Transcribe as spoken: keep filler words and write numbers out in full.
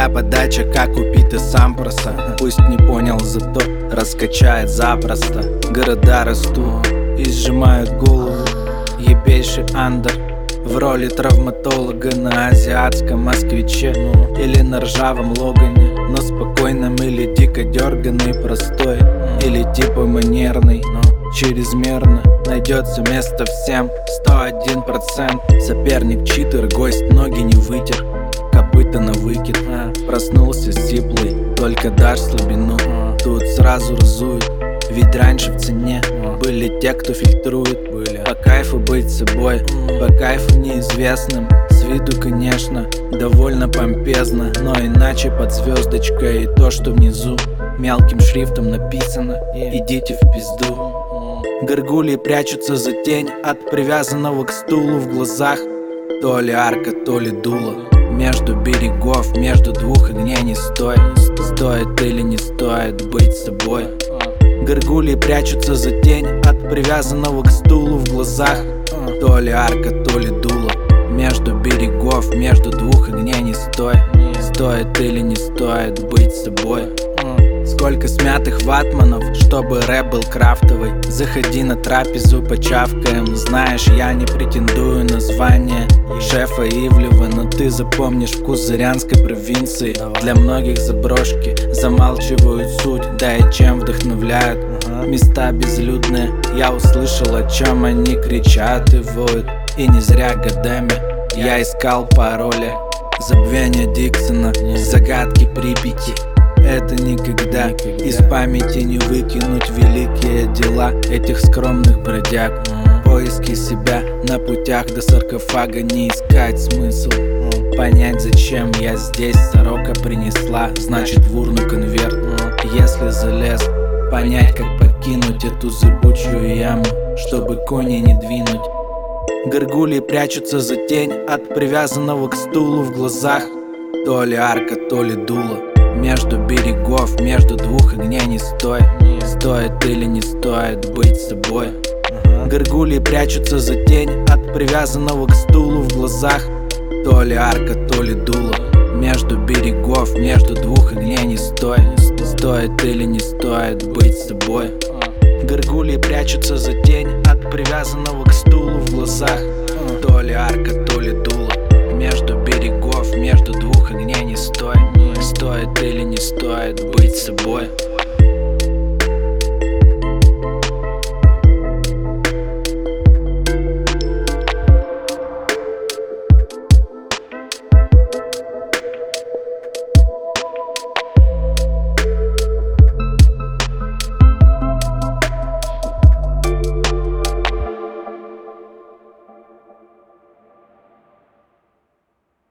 Моя подача как у Пита Сампроса. Пусть не понял, зато раскачает запросто. Города растут и сжимают голову. Ебейший андер в роли травматолога на азиатском москвиче или на ржавом логане, но спокойном или дико дерганный, простой или типа манерный, но чрезмерно. Найдется место всем, сто один процент. Соперник читер, гость ноги не вытер, копыта на выкид. Проснулся сиплый, только дашь слабину, тут сразу разует. Ведь раньше в цене были те, кто фильтрует. Были. По кайфу быть собой, по кайфу неизвестным. С виду, конечно, довольно помпезно, но иначе под звездочкой и то, что внизу мелким шрифтом написано: идите в пизду. Горгульи прячутся за тень от привязанного к стулу в глазах. То ли арка, то ли дуло. Между берегов, между двух огней не стоит. Стоит или не стоит быть собой. Горгульи прячутся за тень от привязанного к стулу в глазах. То ли арка, то ли дуло. Между берегов, между двух огней не стоит. Стоит или не стоит быть собой. Сколько смятых ватманов, чтобы рэп был крафтовый. Заходи на трапезу, почавкаем. Знаешь, я не претендую на звание шефа Ивлева, но ты запомнишь вкус зырянской провинции. Для многих заброшки замалчивают суть, да и чем вдохновляют. Места безлюдные, я услышал, о чем они кричат и воют. И не зря годами я искал пароли. Забвение Диксона, загадки Припяти. Это никогда из памяти не выкинуть великие дела этих скромных бродяг. Поиски себя на путях до саркофага, не искать смысл. Понять, зачем я здесь, сорока принесла, значит в урну конверт. Если залез, понять, как покинуть эту зыбучую яму, чтобы кони не двинуть. Горгульи прячутся за тень от привязанного к стулу в глазах. То ли арка, то ли дуло. Между берегов, между двух огней не стоит. Стоит или не стоит быть собой. Горгульи прячутся за тень от привязанного к стулу в глазах. То ли арка, то ли дуло. Между берегов, между двух огней не стоит. Стоит или не стоит быть собой. Горгульи прячутся за тень от привязанного к стулу в глазах. То ли арка, то ли дуло. Между берегов, между двух огней не стоит. Стоит или не стоит быть собой.